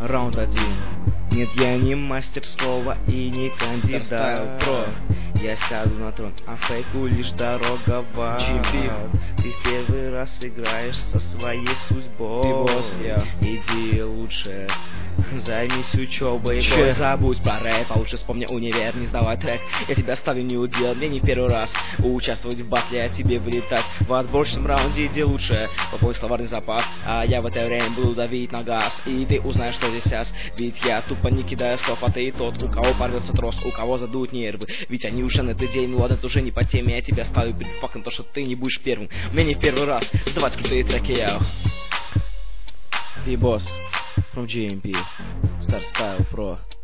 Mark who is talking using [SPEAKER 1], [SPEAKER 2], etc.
[SPEAKER 1] Раунд 1. Нет, я не мастер слова и не кандидат про. Я сяду на трон, а фейку лишь дорога в ад. Ты в первый раз играешь со своей судьбой. Иди лучше займись учебой. Че? Забудь про рэп, а лучше вспомни универ, не сдавай трек. Я тебя ставлю не удел, мне не первый раз участвовать в батле, а тебе вылетать в отборочном раунде. Иди лучше, пополни словарный запас, а я в это время буду давить на газ. И ты узнаешь, что здесь сейчас. Ведь я тупо не кидаю слов, а ты тот, у кого порвется трос, у кого задуют нервы. Ведь они уже на этот день, ну ладно, это уже не по теме. Я тебя ставлю перед фактом, то что ты не будешь первым. Мне не в первый раз давать крутые треки, я. B-Boss from GMP, Star Style Pro.